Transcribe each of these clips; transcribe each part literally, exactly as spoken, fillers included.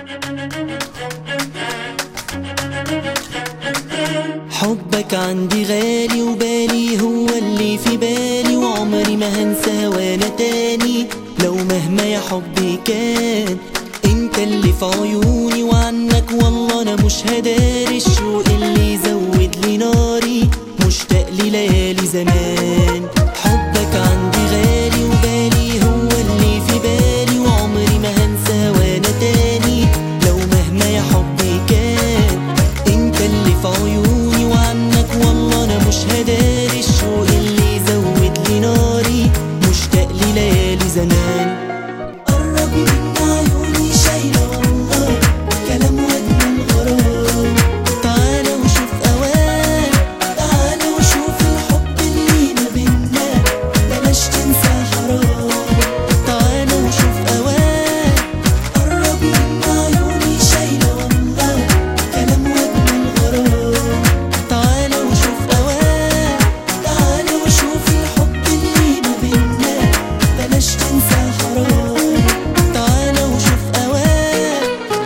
حبك عندي غالي وبالي هو اللي في بالي، وعمري ما هنسى وانا تاني لو مهما يا حبي كان. انت اللي في عيوني وعنك والله انا مش هداري، الشوق اللي يزود لي ناري مشتاق لي ليالي زمان. حبك عندي غالي وبالي هو اللي في بالي، وعمري ما هنسى وانا تاني لو مهما يا حبي كان. انت اللي في عيوني وعنك والله انا مش هداري، الشوق اللي يزود لي ناري مشتاق لي ليالي زمان. قرب من عيوني شايلة والله كلام واجمل غرام، تعالى وشوف اوان، تعالى وشوف الحب اللي ما بينا بلاش تنسى حرام. تعالى وشوف اوان، قرب من عيوني شايلة والله كلام واجمل غرام، تعالى وشوف اوان، تعالى وشوف الحب اللي ما بينا بلاش تنسى حرام. تعالى وشوف اوان.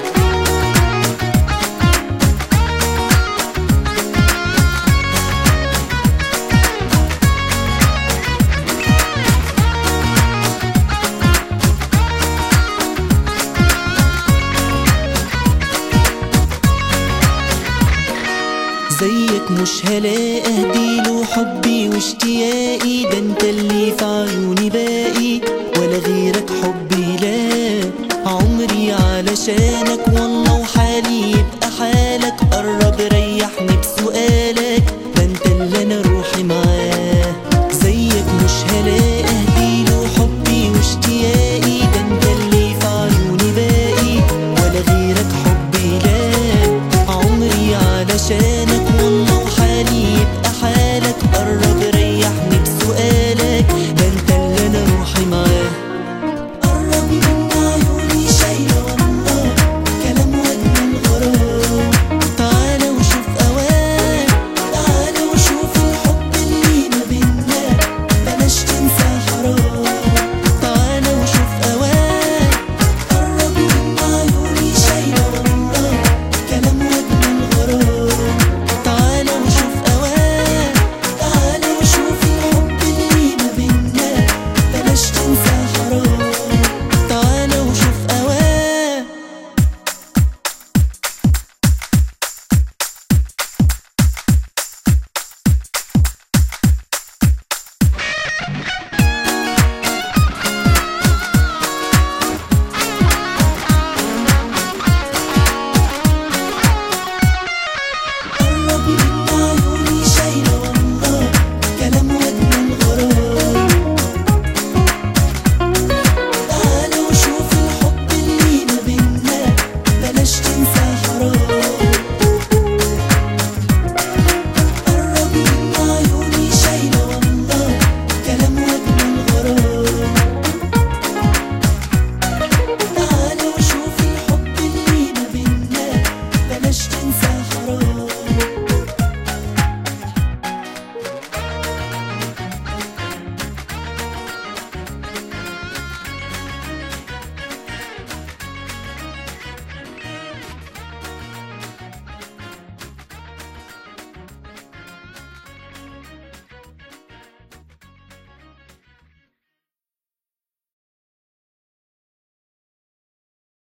زيك مش هلاقي اهديله حبي واشتياقي، ده انت اللي في عيوني